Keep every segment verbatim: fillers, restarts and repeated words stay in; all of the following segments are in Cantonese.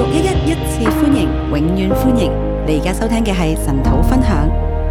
六一一一次歡迎，永遠歡迎！你而家收聽嘅係神土分享。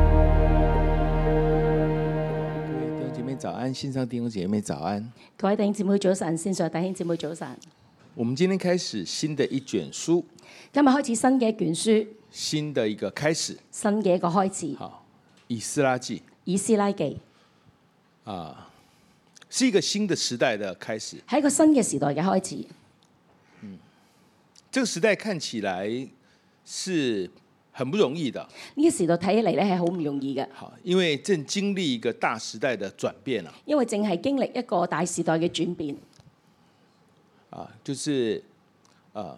各位弟兄姐妹早安，線上弟兄姐妹早安。 各位弟兄姊妹早晨，線上弟兄姊妹早晨。 我們今天開始新的一卷書， 今日開始新嘅一卷書， 新的一個開始， 新嘅一個開始。 好，以斯拉記， 以斯拉記啊，是一個新的時代的開始， 係一個新嘅時代嘅開始。 嗯，這個時代看起來是很不容易的。 呢個時代睇起嚟咧係好唔容易嘅。 好，因為正經歷一個大時代的轉變啊。 因為正係經歷一個大時代嘅轉變。 啊，就是啊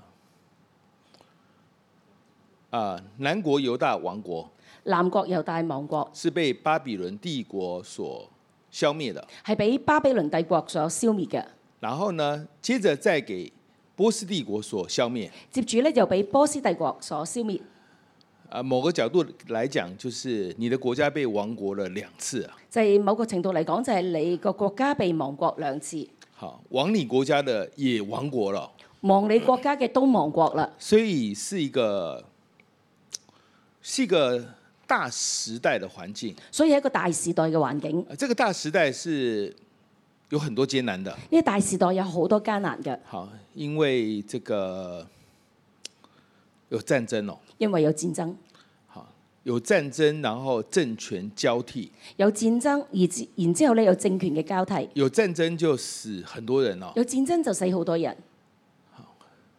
啊，南國猶大亡國， 南國猶大亡國是被巴比倫帝國所消滅的， 係俾巴比倫帝國所消滅嘅。 然後呢，接着再給波斯帝國所消滅。 接住咧就俾波斯帝國所消滅。 啊，某個角度來講，就是你的國家被亡國了兩次啊。 就係某個程度嚟講，就係你個國家被亡國兩次。 好，亡你國家的也亡國了， 亡你國家嘅都亡國啦。 所以是一個是一個大時代的環境。 所以係一個大時代嘅環境。 這個大時代是有很多艱難的。 呢個大時代有好多艱難嘅。 好，因為這個有戰爭哦。 因為有戰爭。 好，有戰爭，然後政權交替。 有戰爭，而然之後咧有政權嘅交替。 有戰爭就死很多人哦。 有戰爭就死好多人。 好，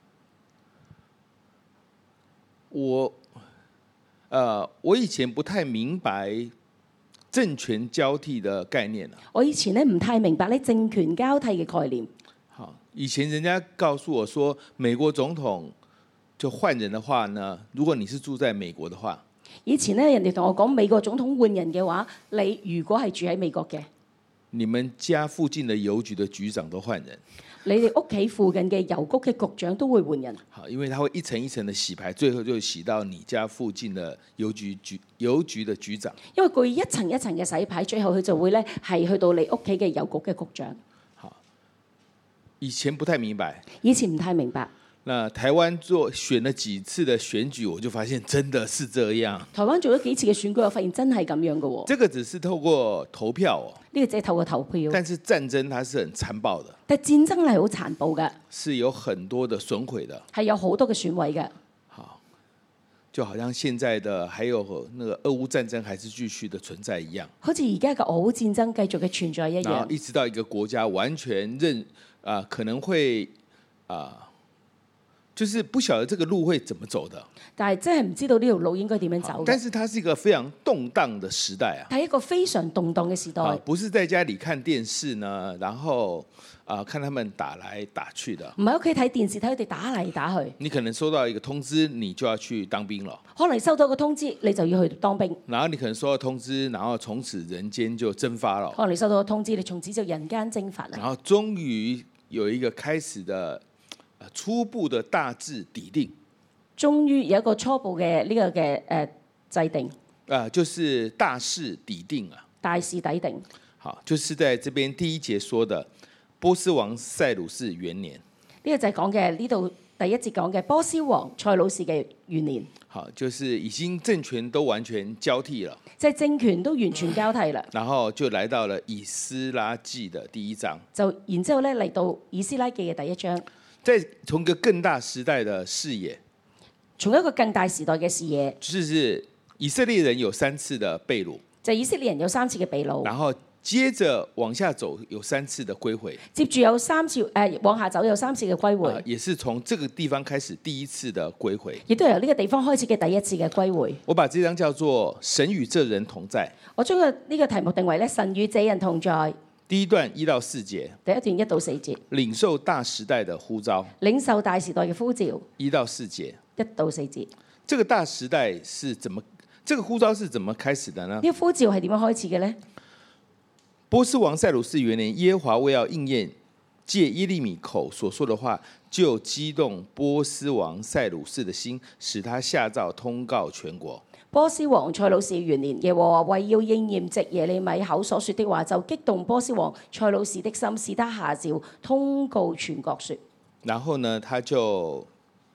我，呃，我以前不太明白政權交替的概念啊。 我以前咧唔太明白咧政權交替嘅概念。 好，以前人家告訴我說，美國總統就換人的話呢，如果你是住在美國的話， 以前咧人哋同我講美國總統換人嘅話，你如果係住喺美國嘅， 你們家附近的郵局的局長都換人。 你哋屋企附近嘅郵局嘅局長都會換人。 好，因為他會一層一層的洗牌，最後就洗到你家附近的郵局局郵局的局長。 因為佢一層一層嘅洗牌，最後佢就會咧係去到你屋企嘅郵局嘅局長。 好，以前不太明白。 以前唔太明白。 那台灣做選了幾次的選舉，我就發現真的是這樣。 台灣做咗幾次嘅選舉，我發現真係咁樣嘅喎。 這個只是透過投票哦。 呢個只係透過投票。 但是戰爭它是很殘暴的。 但戰爭係好殘暴嘅。 是有很多的損毀的。 係有好多嘅損毀嘅。 好，就好像現在的還有那個俄烏戰爭還是繼續的存在一樣。 好似而家嘅俄烏戰爭繼續嘅存在一樣。 然後一直到一個國家完全認啊、呃，可能會啊。呃就是不曉得這個路會怎麼走的， 但係真係唔知道呢條路應該點樣走。 但是它是一個非常動盪的時代啊， 係一個非常動盪嘅時代。 不是在家裡看電視呢，然後啊、呃、看他們打來打去的。 唔喺屋企睇電視睇佢哋打嚟打去。 你可能收到一個通知，你就要去當兵了。 可能收到個通知，你就要去當兵。 然後你可能收到通知，然後從此人間就蒸發了。 可能你收到個通知，你從此就人間蒸發啦。 然後終於有一個開始的。初步的大致底定， 終於有一個初步嘅呢個嘅誒制定， 啊，就是大勢底定啊。 大勢底定， 好，就是在這邊第一節說的波斯王塞魯士元年。 呢個就係講嘅呢度第一節講嘅波斯王塞魯士嘅元年。 好，就是已經政權都完全交替了， 即係政權都完全交替啦。 然後就來到了以斯拉記的第一章。 就然之後咧嚟到以斯拉記嘅第一章。 再從一個更大時代的視野， 從一個更大時代嘅視野， 就是以色列人有三次的被擄， 就以色列人有三次嘅被擄， 然後接着往下走有三次的歸回， 接住有三次誒、呃、往下走有三次嘅歸回、 呃，也是從這個地方開始第一次的歸回， 亦都由呢個地方開始嘅第一次嘅歸回。 我把這張叫做神與這人同在， 我將個呢個題目定為咧神與這人同在。 第一段一到四節， 第一段一到四節， 領受大時代的呼召， 領受大時代嘅呼召， 一到四節， 一到四節。 這個大時代是怎麼？這個呼召是怎麼開始的呢？ 呢個呼召係點樣開始嘅呢？ 波斯王塞魯士元年，耶和華為要應驗借耶利米口所說的話，就激動波斯王塞魯士的心，使他下詔通告全國。 波斯王塞魯士元年，耶和華為要應驗藉耶利米口所說的話，就激動波斯王塞魯士的心，使他下詔通告全國說。 然後呢，他就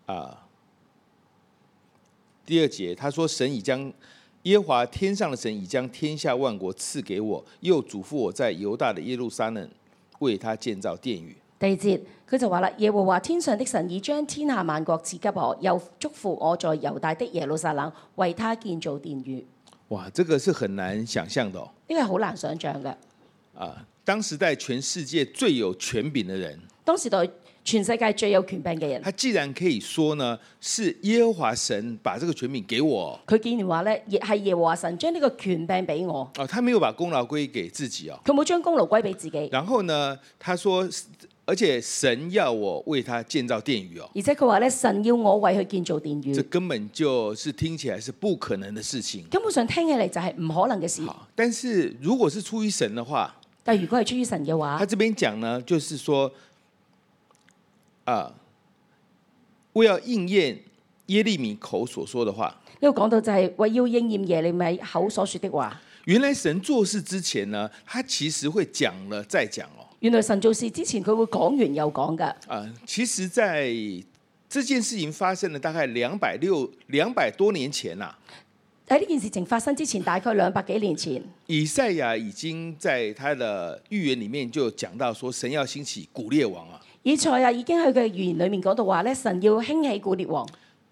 啊，第二节他说：“神已将耶和华天上的神已将天下万國賜給我，又囑咐我在猶大的耶路撒冷為他建造殿宇。” 第二節佢就話啦：耶和華天上的神已將天下萬國賜給我，又囑咐我在猶大的耶路撒冷為他建造殿宇。 哇，這個是很難想象的哦。 呢個係好難想像嘅。 啊，當時代全世界最有權柄的人， 當時代全世界最有權柄嘅人， 他既然可以說呢，是耶和華神把這個權柄給我， 佢竟然話咧，亦係耶和華神將呢個權柄俾我。 啊，他沒有把功勞歸給自己哦。 佢冇將功勞歸俾自己。 然後呢，他說，而且神要我為他建造殿宇哦。 而且佢話咧，神要我為佢建造殿宇。 這根本就是聽起來是不可能的事情。 根本上聽起嚟就係唔可能嘅事。 好，但是如果是出於神的話， 但如果係出於神嘅話， 他這邊講呢，就是說，啊，為要應驗耶利米口所說的話。 呢個講到就係為要應驗耶利米口所說的話。 原來神做事之前呢，他其實會講了再講哦。 原來神做事之前佢會講完又講㗎。 啊，其實在這件事情發生了大概兩百六兩百多年前啦。 喺呢件事情發生之前，大概兩百幾年前， 以賽亞已經在他的預言裡面就講到說，神要興起古列王啊。 以賽亞已經喺佢嘅預言裡面講到話咧，神要興起古列王。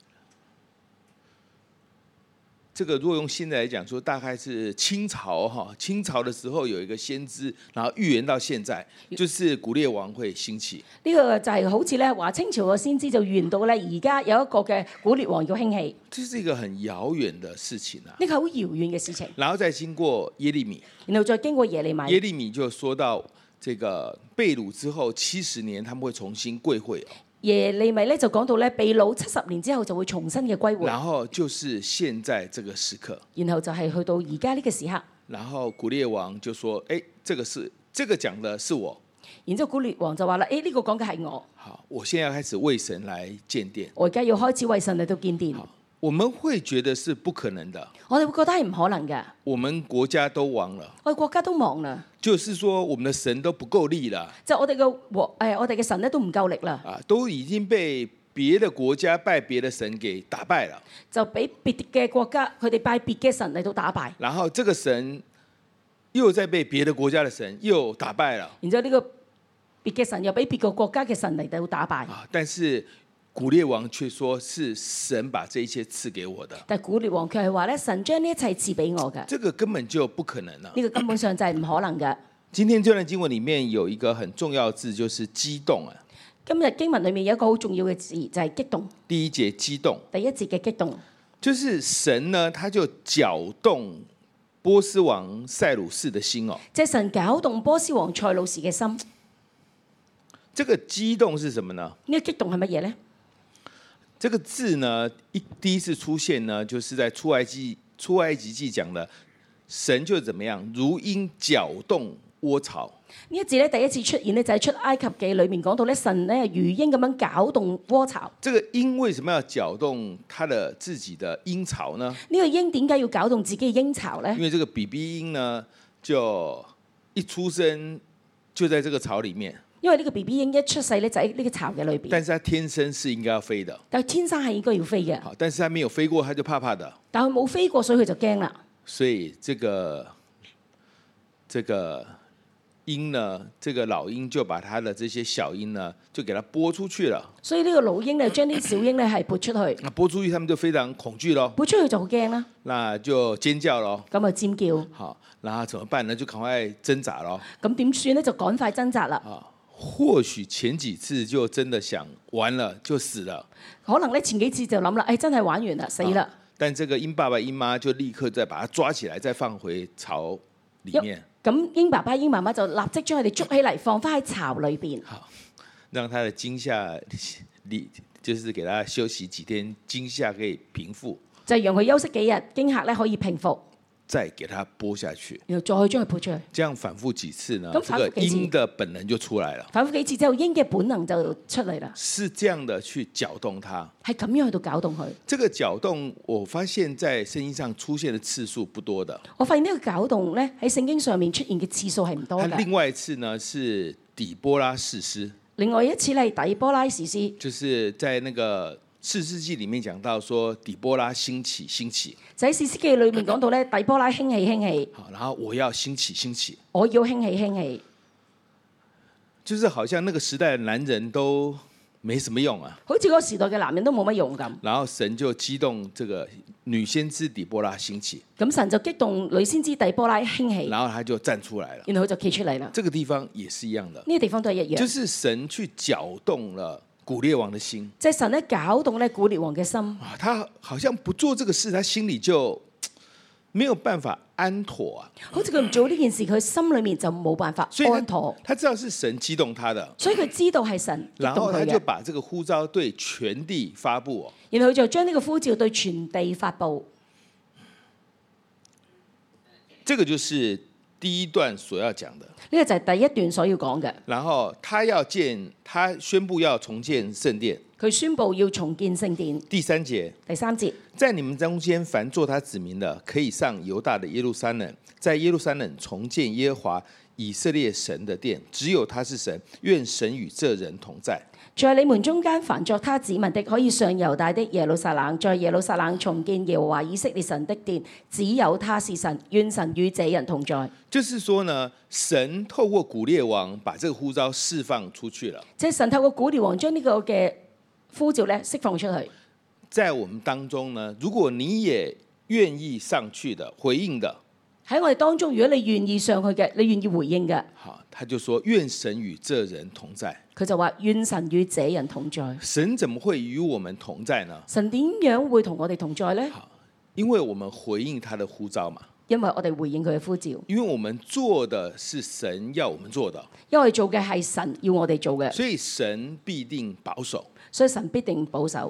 這個如果用現在來講，說大概是清朝哈，清朝的時候有一個先知，然後預言到現在，就是古列王會興起。 呢個就係好似咧話清朝嘅先知就預言到咧，而家有一個嘅古列王要興起。 這是一個很遙遠的事情啊。 呢個好遙遠嘅事情。 然後再經過耶利米， 然後再經過耶利米。 耶利米就說到，這個被擄之後七十年，他們會重新歸回。 耶利米咧就講到咧，被擄七十年之後就會重新嘅歸回。 然後就是現在這個時刻。 然後就係去到而家呢個時刻。 然後古列王就說：誒，這個是，這個講的是我。 然之後古列王就話啦：誒，呢個講嘅係我。 好，我現在要開始為神來建殿。 我而家要開始為神嚟到建殿。 我們會覺得是不可能的。 我哋會覺得係唔可能嘅。 我們國家都亡了。 我哋國家都亡啦。 就是說，我們的神都不夠力了。 就我哋嘅王誒，我哋嘅神咧都唔夠力啦。 啊，都已經被別的國家拜別的神給打敗了。 就俾別嘅國家佢哋拜別嘅神嚟到打敗。 然後這個神又再被別的國家的神又打敗了。 然之後呢個別嘅神又俾別個國家嘅神嚟到打敗。 啊，但是古列王卻說是神把這一切賜給我的。 但古列王卻係話咧，神將呢一切賜俾我嘅。 這個根本就不可能啦。 呢個根本上就係唔可能嘅。 今天這段經文裡面有一個很重要的字，就是激動啊。 今日經文裡面有一個好重要嘅字，就係激動。 第一節激動， 第一節嘅激動， 就是神呢，他就攪動波斯王塞魯士的心哦。 即係神攪動波斯王塞魯士嘅心。 這個激動是什麼呢？ 呢個激動係乜嘢呢？ 這個字呢，一第一次出現呢，就是在出埃及出埃及記講的，神就怎麼樣，如鷹攪動窩巢。 呢一字咧第一次出現呢，就係出埃及記裏面講到咧，神咧如鷹咁樣攪動窩巢。 這個鷹為什麼要攪動它的自己的鷹巢呢？ 呢個鷹點解要攪動自己嘅鷹巢咧？ 因為這個 B B 鷹呢，就一出生就在這個巢裡面。 因為呢個 B B 鷹一出世咧就喺呢個巢嘅裏邊。 但是它天生是應該要飛的。 但係天生係應該要飛嘅。 好，但是它沒有飛過，它就怕怕的。 但係佢冇飛過，所以佢就驚啦。 所以這個這個鷹呢，這個老鷹就把它的這些小鷹呢，就給它撥出去了。 所以呢個老鷹咧將啲小鷹咧係撥出去。 那撥出去，他們就非常恐懼咯。 撥出去就好驚啦。 那就尖叫咯。 咁啊尖叫。 好，然後怎麼辦呢？就趕快掙扎咯。 咁點算呢？就趕快掙扎啦。 啊。或許前幾次就真的想完了就死了， 可能咧前幾次就諗啦，誒、哎、真係玩完啦，死啦、啊！ 但這個鷹爸爸鷹媽就立刻再把它抓起來，再放回巢裡面。 咁鷹爸爸鷹媽媽就立即將佢哋捉起嚟，放翻喺巢裏邊。 好，讓他的驚嚇，就是給他休息幾天，驚嚇可以平復。 就讓佢休息幾日，驚嚇咧可以平復。 再給它撥下去， 然後再將佢撥出去， 這樣反覆幾次呢？ 咁反覆幾次， 這個鷹的本能就出來了。 反覆幾次之後，鷹嘅本能就出嚟啦。 是這樣的去攪動它， 係咁樣去到攪動佢。 這個攪動，我發現在聖經上出現的次數不多的。 我發現呢個攪動咧喺聖經上面出現嘅次數係唔多嘅。 另外一次呢是底波拉士師， 另外一次係底波拉士師， 就是在那個士師記裡面講到說底波拉興起興起， 就喺士師記裏面講到咧，底波拉興起興起， 好，然後我要興起興起， 我要興起興起， 就是好像那個時代的男人都沒什麼用啊， 好似嗰個時代嘅男人都冇乜用咁。 然後神就激動這個女先知底波拉興起， 咁神就激動女先知底波拉興起， 然後他就站出來了。 然後佢就企出嚟啦。 這個地方也是一樣的， 呢個地方都係一樣， 就是神去攪動了古列王的心。 即係神咧搞動咧古列王嘅心。 啊，他好像不做這個事，他心裡就沒有辦法安妥啊。 好似佢唔做呢件事，佢心裏面就冇辦法所以安妥。 他知道是神激動他的， 所以佢知道係神激然後他就動佢嘅， 把這個呼召對全地發布。 然後佢就將呢個呼召對全地發布。 這個就是第一段所要講的。 呢個就係第一段所要講嘅。 然後他要建，他宣布要重建聖殿。 佢宣布要重建聖殿。 第三節， 第三節， 在你們中間凡做他子民的，可以上猶大的耶路撒冷，在耶路撒冷重建耶和華以色列神的殿，只有他是神，願神與這人同在。 在你們中間凡作他子民的，可以上猶大的耶路撒冷，在耶路撒冷重建耶和華以色列神的殿，只有他是神，願神與這人同在。 就是說呢，神透過古列王把這個呼召釋放出去了。 即係神透過古列王將呢個嘅呼召咧釋放出去。 在我們當中呢，如果你也願意上去的回應的， 喺我哋當中，如果你願意上去嘅，你願意回應嘅， 好，他就說願神與這人同在。 佢就話願神與這人同在。 神怎麼會與我們同在呢？ 神點樣會同我哋同在呢？ 好，因為我們回應他的呼召嘛。 因為我哋回應佢嘅呼召， 因為我們做的是神要我們做的， 因為我哋做嘅係神要我哋做嘅， 所以神必定保守。 所以神必定保守。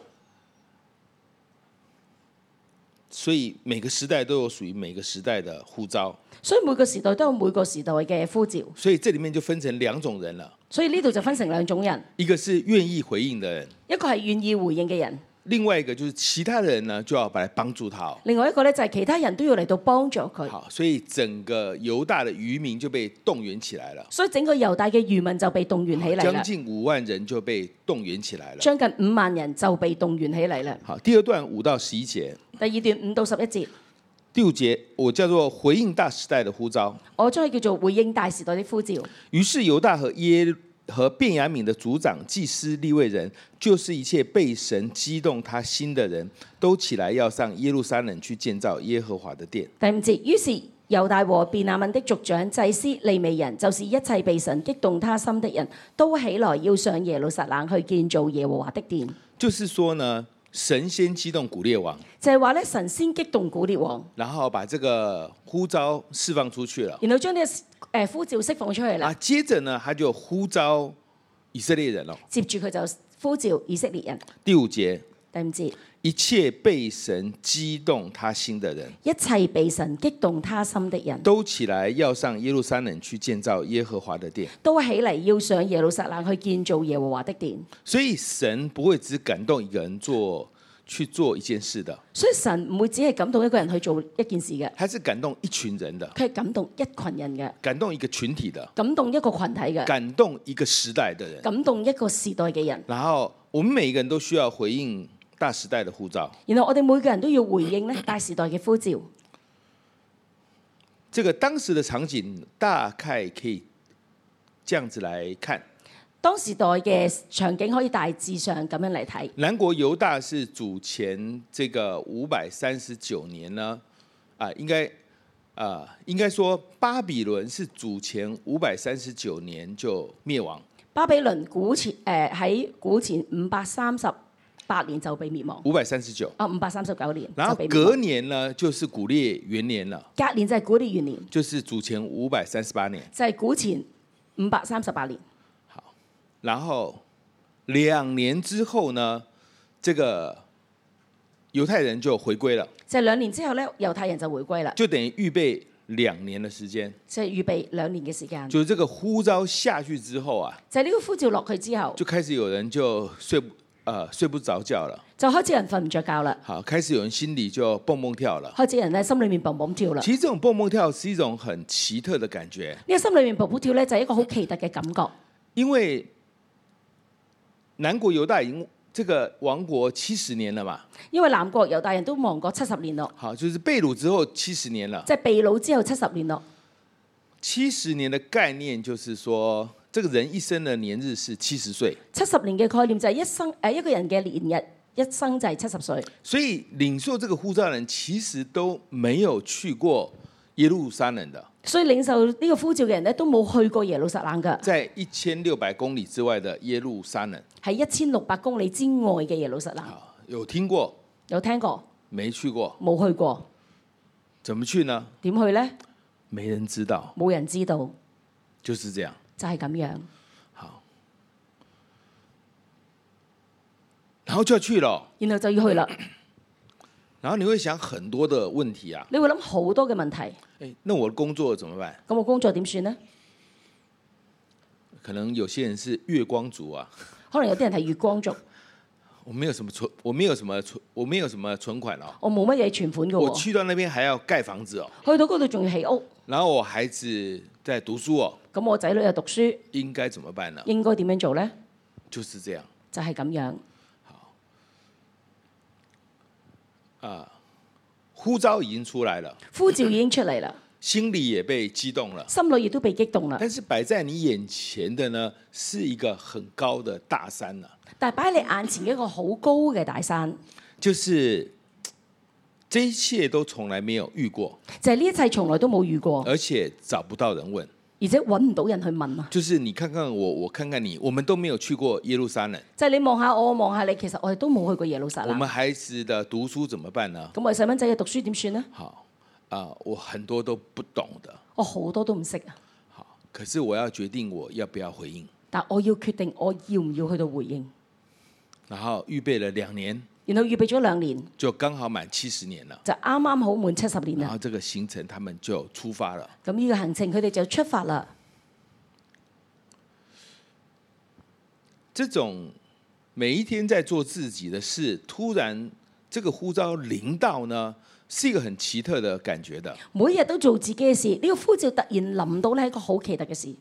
所以每個時代都有屬於每個時代的呼召， 所以每個時代都有每個時代嘅呼召。 所以這裡面就分成兩種人了。 所以呢度就分成兩種人， 一個是願意回應的人， 一個係願意回應嘅人， 另外一個就是其他的人呢就要來幫助他哦。 另外一個咧就係其他人都要嚟到幫助佢。 好，所以整個猶大的餘民就被動員起來了， 所以整個猶大嘅餘民就被動員起嚟啦將，近五萬人就被動員起來了。 將近五萬人就被動員起嚟啦。 好，第二段五到十一節， 第二段五到十一節， 第五節我叫做回應大時代的呼召， 我將佢叫做回應大時代的呼召。 於是猶大和耶和便雅憫的族長、祭司、利未人，就是一切被神激動他心的人，都起來要上耶路撒冷去建造耶和華的殿。 第五節，於是猶大和便雅憫的族長、祭司、利未人，就是一切被神激動他心的人，都起來要上耶路撒冷去建造耶和華的殿。 就是說呢，神先激動古列王， 就係話咧，神先激動古列王， 然後把這個呼召釋放出去了。 然後將呢個誒呼召釋放出去啦。 啊，接着呢，他就呼召以色列人咯。 接住佢就呼召以色列人。 第五節， 第五節， 一切被神激動他心的人， 一切被神激動他心的人， 都起來要上耶路撒冷去建造耶和華的殿。 都起嚟要上耶路撒冷去建造耶和華的殿。 所以神不會只感動一個人做去做一件事的， 所以神唔會只係感動一個人去做一件事嘅， 他是感動一群人的， 佢係感動一群人嘅， 感動一個群體的， 感動一個群體嘅， 感動一個時代的人。 感動一個時代嘅人。 然後我們每一個人都需要回應大時代的呼召。 然後我哋每個人都要回應咧大時代嘅呼召。 這個當時的場景大概可以這樣子來看。 當時代嘅場景可以大致上咁樣嚟睇。 南國猶大是主前這個五百三十九年呢，啊，應該啊，應該說巴比倫是主前五百三十九年就滅亡。 巴比倫古前誒喺古前五百三十八年就被滅亡。 五百三十九啊，五百三十九年。 然後隔年呢，就是古列元年了。 隔年就係古列元年。 就是主前五百三十八年。 就係古前五百三十八年。 然後兩年之後呢，這個猶太人就回歸了。 就係兩年之後咧，猶太人就回歸啦。 就等於預備兩年的時間。 即係預備兩年嘅時間。 就是這個呼召下去之後啊， 就係呢個呼召落去之後， 就開始有人就睡不，呃，睡不着覺了。 就開始有人瞓唔着覺啦。 好，開始有人心裡就蹦蹦跳了。 開始有人喺心裏面蹦蹦跳啦。 其實這種蹦蹦跳是一種很奇特的感覺。 呢個心裏面蹦蹦跳咧，就係一個好奇特嘅感覺。 因為南國猶大已經这个亡国七十年了嘛， 因為南國猶大人都亡國七十年咯， 好，就是被掳之後七十年了。 即係被擄之後七十年咯。 七十年的概念就是說，這個人一生的年日是七十歲。 七十年嘅概念就係一生誒、呃、一個人嘅年日一生就係七十歲。 所以領受這個呼召的人其實都沒有去過耶路撒冷的。 所以領受呢個呼召嘅人咧都冇去過耶路撒冷㗎， 在一千六百公里之外的耶路撒冷， 喺一千六百公里之外嘅耶路撒冷。 有聽過？ 有聽過？ 沒去過？ 冇去過？ 怎麼去呢？ 點去呢？ 沒人知道。 冇人知道。 就是這樣。 就係咁樣。 好，然後就要去了。 然後就要去啦。 然後你會想很多的問題啊。 你會諗好多嘅問題。 誒，那我的工作怎麼辦？ 咁我工作點算呢？ 可能有些人是月光族啊。 可能有啲人係月光族。 我沒有什麼存，我沒有什麼存，我沒有什麼存款哦。 我冇乜嘢存款嘅喎。 我去到那邊還要蓋房子哦。 去到嗰度仲要起屋。 然後我孩子在讀書哦。 咁我仔女又讀書。 應該怎麼辦呢？ 應該點樣做呢？ 就是這樣。 就係咁樣。 好。啊，呼召已經出來了。 呼召已經出嚟啦。 心裡也被激動了。 心裏亦都被激動啦。 但是擺在你眼前的呢，是一個很高的大山啦。 但係擺喺你眼前嘅一個好高嘅大山， 就是這一切都從來沒有遇過， 就係呢一切從來都冇遇過， 而且找不到人問， 而且揾唔到人去問啊！ 就是你看看我，我看看你，我們都沒有去過耶路撒冷。 就係你望下我，望下你，其實我哋都冇去過耶路撒冷。 我們孩子的讀書怎麼辦呢？ 咁我哋細蚊仔嘅讀書點算呢？ 好啊，我很多都不懂的， 我好多都唔識啊。 好，可是我要決定我要不要回應， 但我要決定我要唔要去到回應。 然後預備了兩年， 然後預備咗兩年， 就剛好滿七十年了， 就啱啱好滿七十年啦。 然後這個行程他們就出發了。 咁呢個行程佢哋就出發啦。 這種每一天在做自己的事，突然這個呼召臨到呢，是一個很奇特的感覺的。 每日都做自己嘅事，呢、這個呼召突然臨到呢，係一個好奇特嘅事。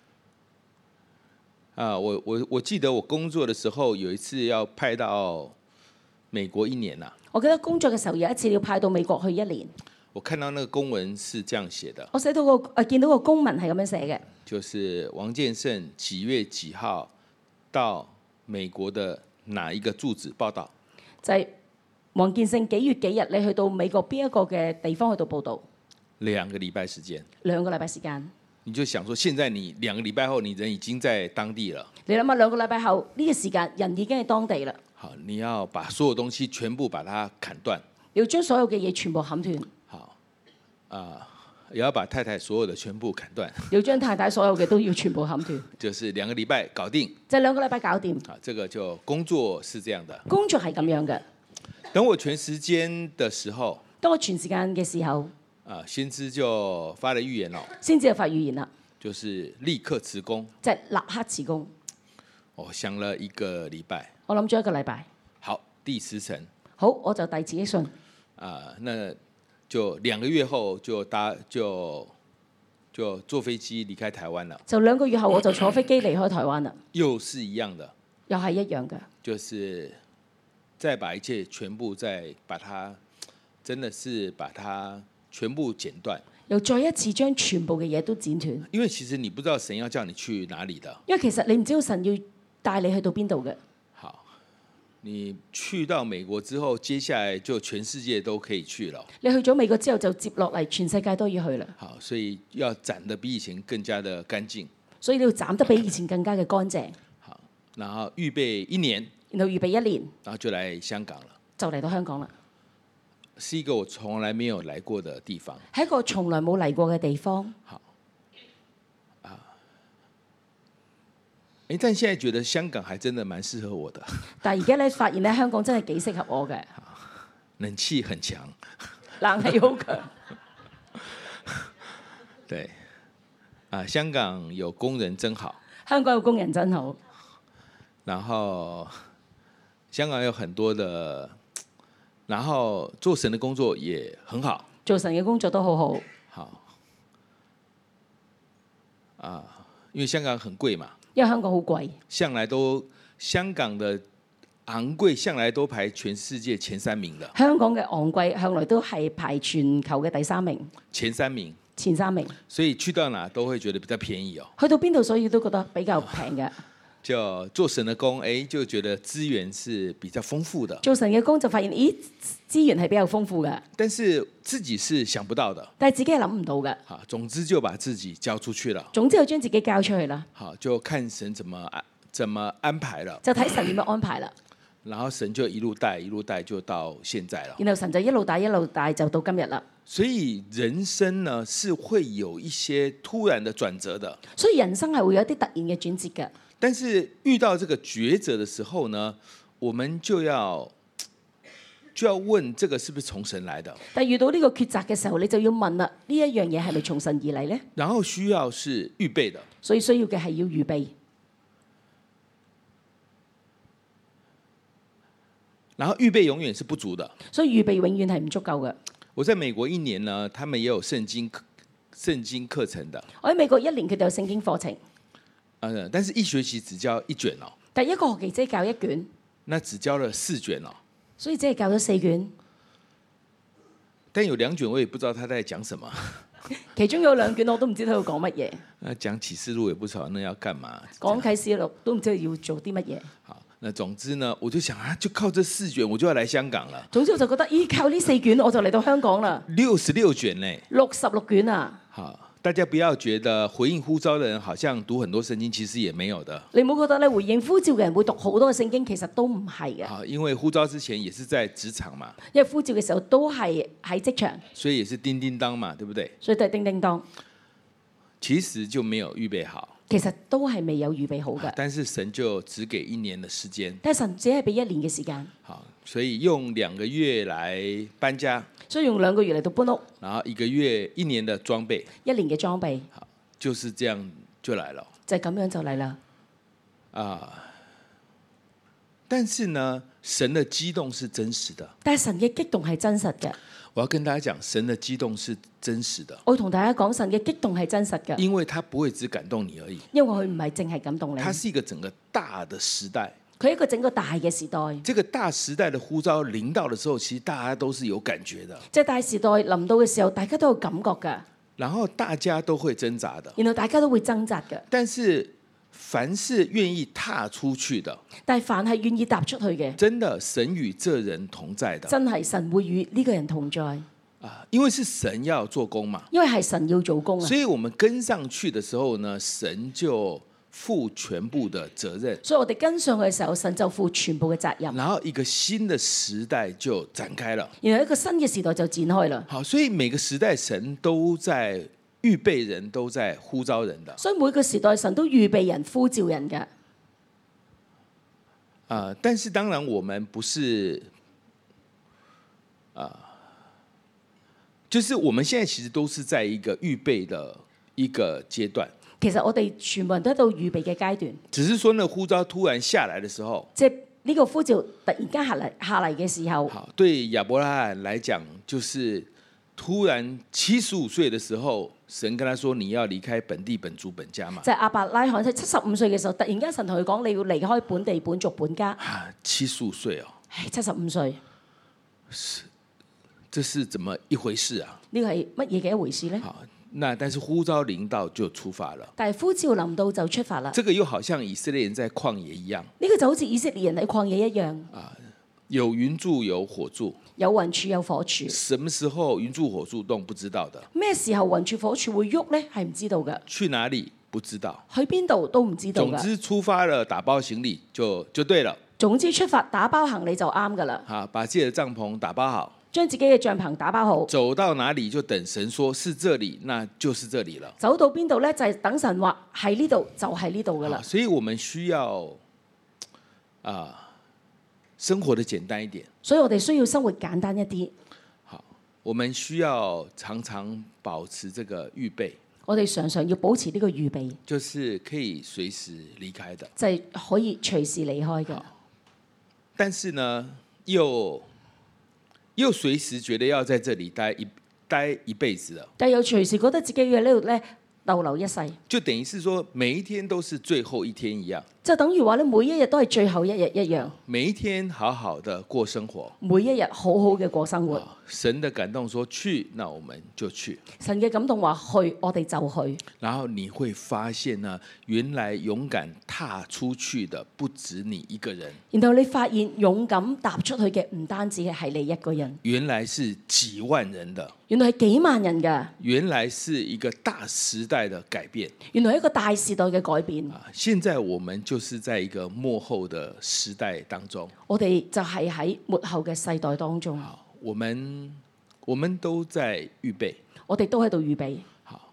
啊，我我我記得我工作的時候，有一次要派到美國一年啦。 我記得工作嘅時候有一次要派到美國去一年。 我看到那個公文是這樣寫的。 我寫到個誒見到個公文係咁樣寫嘅。就是王建勝幾月幾號到美國的哪一個住址報道？ 就係王建勝幾月幾日你去到美國邊一個嘅地方去到報道？ 兩個禮拜時間。 兩個禮拜時間。 你就想說，現在你兩個禮拜後，你人已經在當地了。 你諗下，兩個禮拜後呢個時間，人已經喺當地啦。 好，你要把所有東西全部把它砍斷。 你要將所有嘅嘢全部砍斷。 好，啊，也要把太太所有的全部砍斷。 要將太太所有嘅都要全部砍斷。 就是兩個禮拜搞定。 就兩個禮拜搞掂。 啊，這個就工作是這樣的。 工作係咁樣嘅。 等我全時間的時候。 當我全時間嘅時候。 啊，先知就發了預言咯。 先知就發預言啦。 就是立刻辭工。 即係立刻辭工。 我想了一個禮拜。 我諗咗一個禮拜。 好，遞辭呈。 好，我就遞自己信。 啊，那就兩個月後就搭就就坐飛機離開台灣了。 就兩個月後我就坐飛機離開台灣啦。 又是一樣的。 又係一樣嘅。 就是再把一切全部再把它，真的是把它全部剪斷。 又再一次將全部嘅嘢都剪斷。 因為其實你不知道神要叫你去哪裡的。 因為其實你唔知道神要帶你去到邊度嘅。 好，你去到美國之後，接下來就全世界都可以去了。 你去咗美國之後，就接落嚟全世界都要去啦。 好，所以要斬得比以前更加的乾淨。 所以你要斬得比以前更加嘅乾淨。 好，然後預備一年。 然後預備一年。 然後就來香港了。 就嚟到香港啦。 是一個我從來沒有來過的地方， 係一個從來冇嚟過嘅地方。 好，啊，誒，但現在覺得香港還真的蠻適合我的。 但係而家咧發現咧，香港真係幾適合我嘅。 冷氣很強， 冷氣好強。 對，啊，香港有工人真好。 香港有工人真好。 然後香港有很多的。然後做神的工作也很好， 做神嘅工作都好好。 好，啊，因為香港很貴嘛， 因為香港好貴， 向來都香港的昂贵向來都排全世界前三名的， 香港嘅昂貴向來都係排全球嘅第三名， 前三名， 前三名。 所以去到哪都會覺得比較便宜哦。 去到邊度，所以都覺得比較平嘅。 就做神的工，哎，就覺得資源是比較豐富的。 做神嘅工就發現，咦，資源係比較豐富嘅， 但是自己是想不到的。 但係自己係諗唔到嘅。 好，總之就把自己交出去了。 總之就將自己交出去啦。 好，就看神怎麼安怎麼安排了。 就睇神點樣安排啦。 然後神就一路帶一路帶，就到現在了。 然後神就一路帶一路帶，就到今日啦。 所以人生呢，是會有一些突然的轉折的。 所以人生係會有啲突然嘅轉折嘅。 但是遇到這個抉擇的時候呢，我們就要就要問，這個是不是從神來的？ 但係遇到呢個抉擇嘅時候，你就要問啦，呢一樣嘢係咪從神而嚟呢？ 然後需要是預備的， 所以需要嘅係要預備。 然後預備永遠是不足的， 所以預備永遠係唔足夠嘅。 我在美國一年呢，他們也有聖經聖經課程的。 我喺美國一年佢哋有聖經課程。 嗯，但是一學期只教一卷哦。 第一個學期即係教一卷， 那只教了四卷哦。 所以即係教咗四卷。 但有兩卷我也不知道他在講什麼。 其中有兩卷我都唔知道佢講乜嘢。 那講啟示錄也不知道那要幹嘛。 講啟示錄都唔知道要做啲乜嘢。 好，那總之呢，我就想啊，就靠這四卷我就要來香港了。 總之我就覺得，咦，靠呢四卷我就嚟到香港啦。 六十六卷呢？ 六十六卷啊！ 好。大家不要覺得回應呼召的人好像讀很多聖經，其實也沒有的。 你唔好覺得咧，回應呼召嘅人會讀好多嘅聖經，其實都唔係嘅。 好，因為呼召之前也是在職場嘛。 因為呼召嘅時候都係喺職場， 所以也是叮叮當嘛，對不對？ 所以都係叮叮當。 其實就沒有預備好。 其實都係未有預備好嘅。 但是神就只給一年的時間。 但係神只係俾一年嘅時間。 好，所以用兩個月來搬家。 所以用兩個月嚟到搬屋。 然後一個月一年的裝備。 一年嘅裝備。 好，就是這樣就來了。 就係咁樣就嚟啦。 啊！但是呢，神的激動是真實的。 但係神嘅激動係真實嘅。 我要跟大家講，神的激動是真實的。 我同大家講，神嘅激動係真實嘅。 因為他不會只感動你而已。 因為佢唔係淨係感動你。 它是一個整個大的時代。 佢一個整個大嘅時代。 這個大時代的呼召臨到的時候，其實大家都是有感覺的。 即係大時代臨到嘅時候，大家都有感覺㗎。 然後大家都會掙扎的。 然後大家都會掙扎嘅。 但是凡是願意踏出去的， 但係凡係願意踏出去嘅， 真的神與這人同在的。 真係神會與呢個人同在。 啊，因為是神要做工嘛。 因為係神要做工啊。 所以我們跟上去的時候呢，神就負全部的責任。 所以我哋跟上去嘅時候，神就負全部嘅責任。 然後一個新的時代就展開了。 然後一個新嘅時代就展開啦。 好，所以每個時代神都在預備人，都在呼召人的。 所以每個時代神都預備人呼召人嘅。 啊，但是當然我們不是啊。就是我們現在其實都是在一個預備的一個階段。 其實我哋全部人都喺度預備嘅階段。 只是說呢，呼召突然下來的時候， 即係呢個呼召突然間下嚟下嚟嘅時候， 好，對亞伯拉罕來講，就是突然七十五歲的時候，神跟他說你要離開本地本族本家嘛。 就係亞伯拉罕喺七十五歲嘅時候，突然間神同佢講你要離開本地本族本家。 啊，七十五歲哦， 唉，七十五歲。 這是怎麼一回事啊？ 呢個係乜嘢嘅一回事呢？ 好，那但是呼召臨到就出發了。 但係呼召臨到就出發啦。 這個又好像以色列人在曠野一樣。 呢個就好似以色列人喺曠野一樣。 啊，有雲柱有火柱。 有雲柱有火柱。 什麼時候雲柱火柱動不知道的。 咩時候雲柱火柱會喐呢？係唔知道嘅。 去哪裡不知道。 去邊度都唔知道㗎。 總之出發了，打包行李就就對了。 總之出發打包行李就啱㗎啦。 好，把自己的帳篷打包好。 將自己嘅帳篷打包好， 走到哪裡就等神說是這裡，那就是這裡了。 走到邊度呢？就係、是、等神話喺呢度，就係呢度噶啦。 所以我們需要啊、呃，生活得簡單一點。 所以我哋需要生活簡單一啲。 好，我們需要常常保持這個預備。 我哋常常要保持呢個預備， 就是可以隨時離開的， 就係、是、可以隨時離開嘅。 但是呢，又。又隨時覺得要在這裡待一待一輩子了， 但又隨時覺得自己喺呢度咧逗留一世， 就等於是說每一天都是最後一天一樣， 就等於話咧，每一日都係最後一日一樣， 每一天好好的過生活， 每一日好好嘅過生活。 啊神的感動說去，那我們就去。 神嘅感動話去，我哋就去。 然後你會發現呢，原來勇敢踏出去的不止你一個人， 然後你發現勇敢踏出去嘅唔單止係你一個人， 原來是幾萬人的， 原來係幾萬人㗎， 原來是一個大時代的改變。 原來係一個大時代嘅改變。 啊，現在我們就是在一個末後的時代當中， 我哋就係喺末後嘅世代當中， 好，我們我們都在預備， 我哋都喺度預備。 好，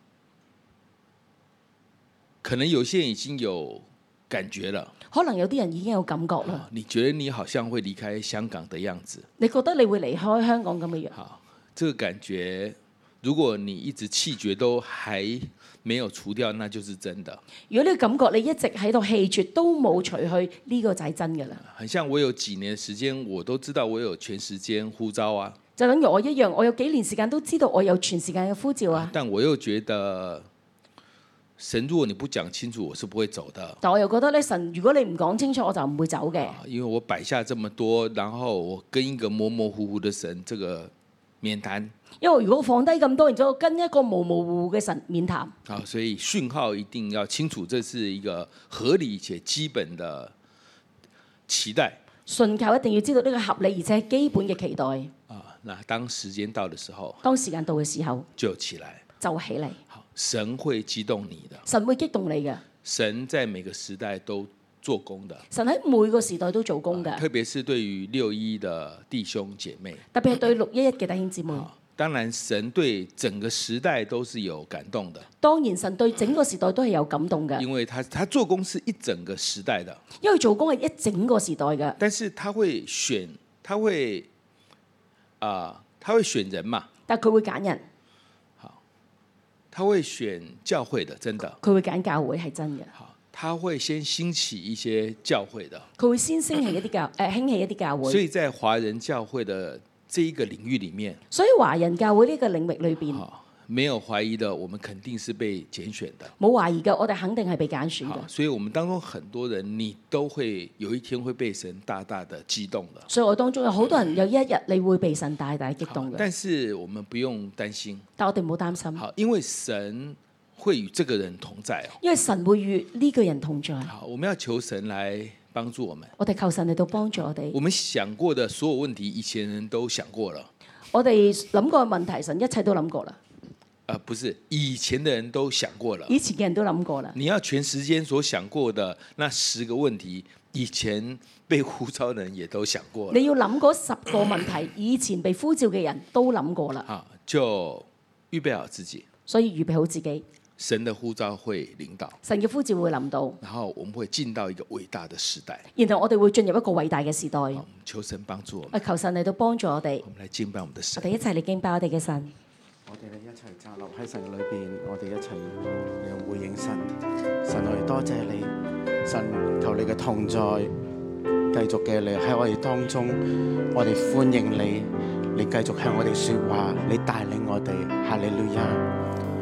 可能有些人已經有感覺了， 可能有啲人已經有感覺啦啊，你覺得你好像會離開香港的樣子， 你覺得你會離開香港咁嘅樣？ 好，這個感覺，如果你一直氣絕都還沒有除掉，那就是真的。 如果呢個感覺你一直喺度氣絕都冇除去，呢個就係真嘅啦。 很像我有幾年時間，我都知道我有全時間呼召啊， 就等於我一樣，我有幾年時間都知道我有全時間嘅呼召啊。 但我又覺得神，如果你不講清楚，我是不會走的。 但我又覺得咧，神如果你唔講清楚，我就唔會走嘅。 因為我擺下這麼多，然後我跟一個模模糊糊的神，這個免談。 因為如果我放低咁多，然之後跟一個模模糊糊嘅神免談。 啊，所以訊號一定要清楚，這是一個合理且基本的期待。 信靠一定要知道呢個合理而且係基本嘅期待。 啊，那當時間到的時候， 當時間到嘅時候就起來， 就起嚟。 好，神會激動你的， 神會激動你嘅。 神在每個時代都做工的， 神喺每個時代都做工嘅， 啊，特別是對於六一的弟兄姐妹， 特別係對六一一嘅弟兄姊妹。 啊，當然神對整個時代都是有感動的， 當然神對整個時代都係有感動嘅， 因為他他做工是一整個時代的， 因為做工係一整個時代嘅。 但是他會選，他會啊，呃，他會選人嘛， 但係佢會揀人， 好，他會選教會的，真的， 佢會揀教會係真嘅。 好，他會先興起一些教會的， 佢會先興起一啲教誒興起一啲教會。 所以在華人教會的這一個領域裡面， 所以華人教會呢個領域裏邊， 好，沒有懷疑的，我們肯定是被揀選的。 冇懷疑嘅，我哋肯定係被揀選嘅好，。所以我們當中很多人，你都會有一天會被神大大的激動的。 所以我當中有好多人有一日你會被神大大激動嘅， 但是我們不用擔心， 但我哋唔好擔心， 好，因為神會與這個人同在哦。 因為神會與呢個人同在。 好，我們要求神來幫助我們。 我哋求神嚟到幫助我哋。 我們想過的所有問題，以前人都想過了。 我哋諗過嘅問題，神一切都諗過啦。 啊，不是，以前的人都想過了。 以前嘅人都諗過啦。 你要全時間所想過的那十個問題，以前被呼召的人也都想過了。 你要諗嗰十個問題，以前被呼召嘅人都諗過啦。 啊，就預備好自己。 所以預備好自己。 神的呼召會領導， 神嘅呼召會臨到， 然後我們會進到一個偉大的時代。 然後我哋會進入一個偉大嘅時代。 好，求神幫助我們。 啊，求神嚟到幫助我哋。 我們來敬拜我們的神我。哋一齊嚟敬拜我哋嘅神。 我哋咧一齊站立喺神嘅裏邊，我哋一齊嚟回應神。神，我哋多謝你，神求你嘅同在，繼續嘅你喺我哋當中，我哋歡迎你，你繼續向我哋說話，你帶領我哋，哈利路亞。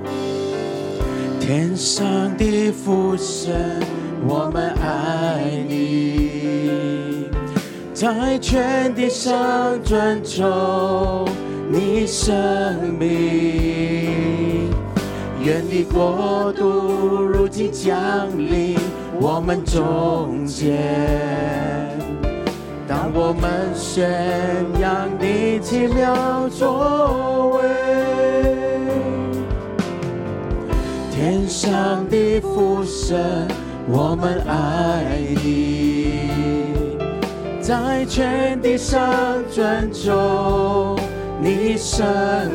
天上的父神，我們愛你，在全地上尊重你生命，願你國度如今降臨我們中間，當我們宣揚你奇妙作為，天上的父神，我們愛你，在全地上尊重你生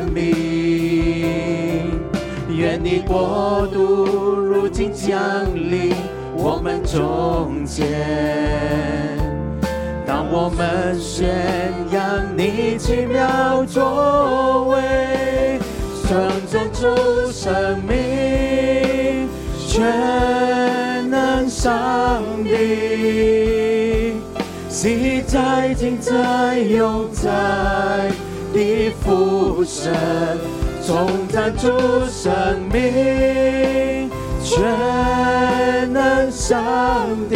命，願你國度如今降臨我們中間，當我們宣揚你奇妙作為，聖尊主生命，全能上帝，昔在今在永在的父神，頌讚主生命， 全能上帝，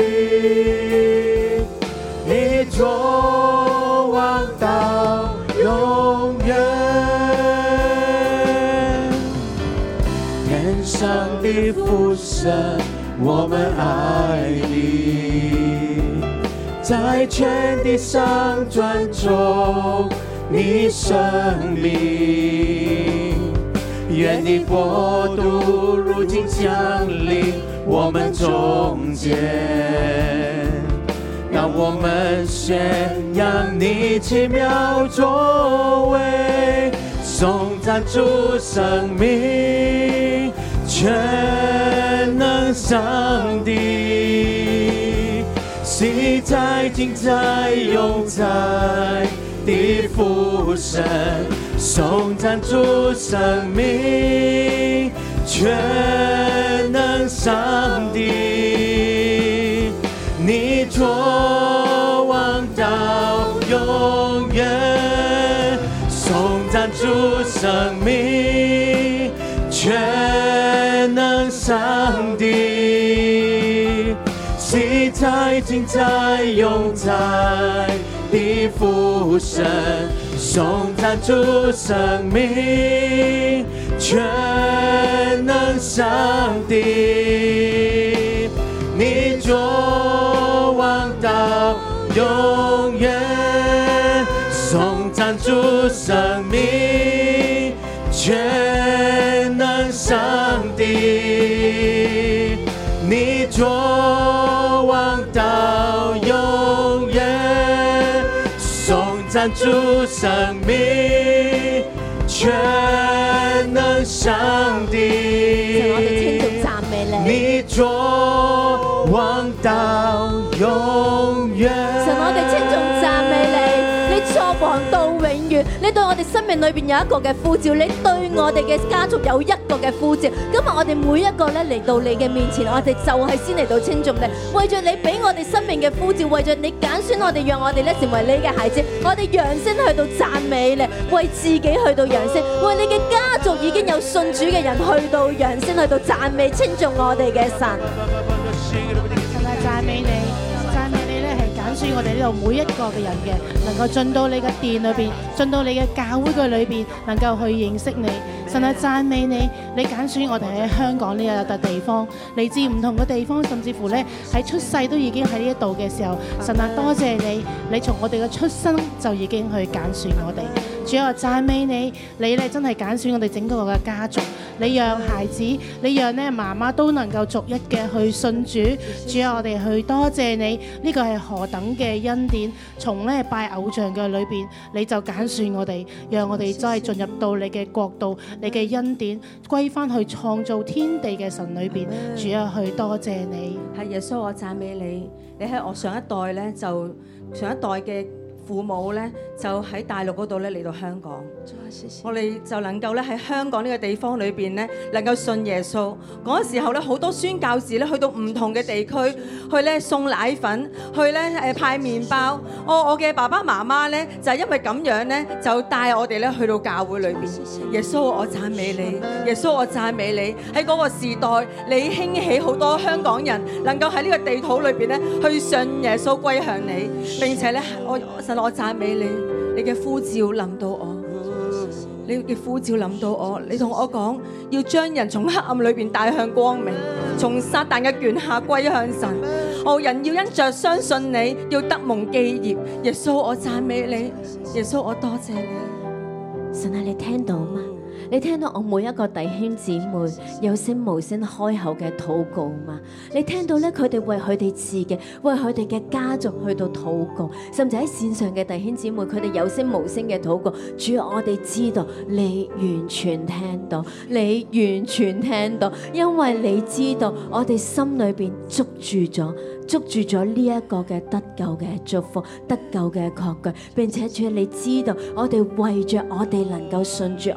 你作王到永远。天上的父神，我们爱你，在全地上尊重你生命。愿你国度如今降临我们中间，让我们宣扬你奇妙作为，颂赞主生命全能上帝，昔在今在永在的父神，颂赞主生命全能上帝，你作王到永远，颂赞主生命全能上帝，昔在今在永在的父神，颂赞主生命全能上帝，你作王到永远，颂赞主生命全能上帝，你作王到永远，颂赞主生命全能上帝， 我哋稱頌讚美你。 你作王到永遠。 神，我哋稱頌讚美你，你作王到永遠，你對我哋生命裏邊有一個嘅呼召，你對我哋嘅家族有一個嘅呼召。今日我哋每一個咧嚟到你嘅面前，我哋就係先嚟到稱頌你，為著你俾我哋生命嘅呼召，為著你揀選我哋，讓我哋咧成為你嘅孩子，我哋揚聲去到讚美你，為自己去到揚聲，為你嘅家族已經有信主嘅人去到揚聲去到讚美稱頌我哋嘅神。 神啊，讚美你，讚美你咧係揀選我哋呢度每一個嘅人嘅，能夠進到你嘅殿裏邊，進到你嘅教會嘅裏邊，能夠去認識你。神啊，讚美你，你揀選我哋喺香港呢一笪地方，嚟自唔同嘅地方，甚至乎咧喺出世都已經喺呢一度嘅時候，神啊，多謝你，你從我哋嘅出生就已經去揀選我哋。主啊，讚美你，你咧真係揀選我哋整個嘅家族，你讓孩子，你讓咧媽媽都能夠逐一嘅去信主。主啊，我哋去多謝你，呢個係何等嘅恩典！從咧拜偶像嘅裏邊，你就揀選我哋，讓我哋真係進入到你嘅國度，你嘅恩典歸翻去創造天地嘅神裏邊。主啊，去多謝你。 係耶穌，我讚美你，你喺我上一代咧就上一代嘅父母咧就喺大陸嗰度咧嚟到香港，我哋就能夠咧喺香港呢個地方裏邊咧能夠信耶穌。嗰個時候咧好多宣教士咧去到唔同嘅地區去咧送奶粉，去咧誒派麵包。我我嘅爸爸媽媽咧就係因為咁樣咧就帶我哋咧去到教會裏邊。耶穌，我讚美你，耶穌，我讚美你。喺嗰個時代，你興起好多香港人能夠喺呢個地土裏邊咧去信耶穌歸向你，並且咧我神我讚美你，你嘅呼召臨到我，你嘅呼召臨到我，你同我講要將人從黑暗裏邊帶向光明，從撒旦嘅權下歸向神。我人要因着相信你，要得蒙基業。耶穌，我讚美你，耶穌，我多謝你。 神啊，你聽到嗎？你聽到我每一個弟兄姊妹有聲無聲開口嘅禱告嗎？你聽到咧佢哋為佢哋自己、為佢哋嘅家族去到禱告，甚至喺線上嘅弟兄姊妹佢哋有聲無聲嘅禱告。主啊，我哋知道你完全聽到，你完全聽到，因為你知道我哋心裏邊捉住咗。捉住咗呢一個嘅得救嘅祝福，得救嘅確據，並且主你知道我哋為着我哋能夠信主，我哋帶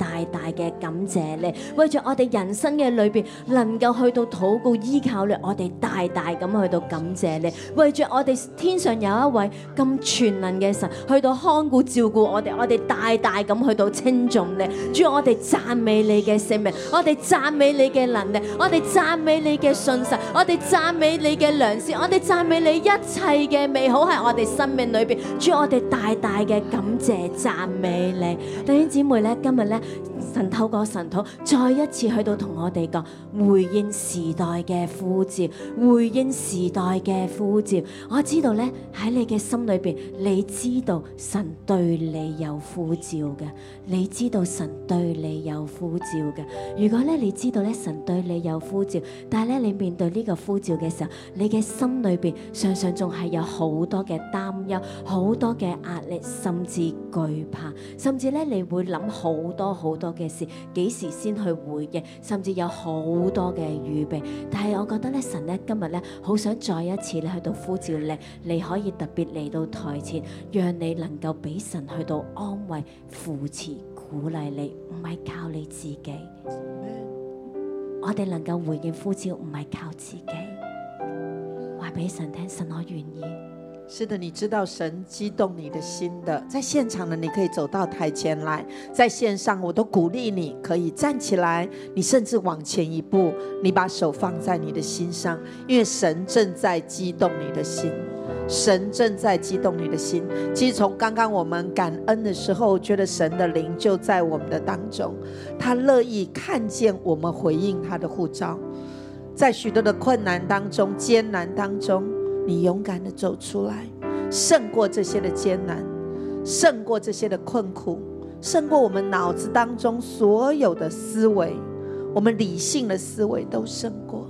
大大嘅感謝你，為着我哋人生嘅裏邊能夠去到禱告依靠你，我哋大大咁去到感謝你，為着我哋天上有一位咁全能嘅神去到看顧照顧我哋，我哋大大咁去到稱頌你。主，我哋讚美你嘅聖名，我哋讚美你嘅能力，我哋讚美你嘅信實，我哋讚美你嘅良善，我哋讚美你一切嘅美好喺我哋生命裏邊。主，我哋大大嘅感謝讚美你。弟兄姊妹咧，今日咧神透過神禱再一次去到同我哋講，回應時代嘅呼召，回應時代嘅呼召。我知道咧喺你嘅心裏邊，你知道神對你有呼召嘅，你知道神對你有呼召嘅。如果咧你知道咧神對你有呼召，但係咧你面對呢個呼召嘅時候，你嘅心裏邊常常仲係有好多嘅擔憂，好多嘅壓力，甚至懼怕，甚至咧你會諗好多好多嘅事，幾時先去回應，甚至有好多嘅預備。但係我覺得咧神咧今日咧好想再一次咧去到呼召你，你可以特別嚟到台前，讓你能夠俾神去到安慰、扶持、鼓勵你，唔係靠你自己。我哋能夠回應呼召，唔係靠自己。話俾神聽，神我願意。 是的，你知道神激動你的心的，在現場的你可以走到台前來，在線上我都鼓勵你可以站起來，你甚至往前一步，你把手放在你的心上，因為神正在激動你的心，神正在激動你的心。其實從剛剛我們感恩的時候，覺得神的靈就在我們的當中，他樂意看見我們回應他的呼召，在許多的困難當中、艱難當中，你勇敢的走出來，勝過這些的艱難，勝過這些的困苦，勝過我們腦子當中所有的思維，我們理性的思維都勝過。